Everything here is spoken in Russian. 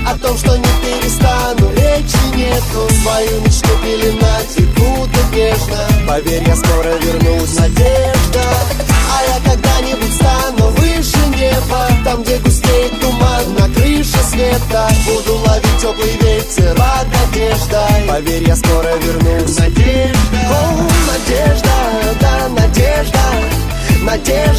о том, что не перестану, речи нету. Свою мечту пеленать и кутать нежно. Поверь, я скоро вернусь, надежда. А я когда-нибудь стану выше неба, там, где густеет туман, на крыше света. Буду ловить теплый ветер под одеждой. Поверь, я скоро вернусь, надежда. О, надежда, да, надежда, надежда.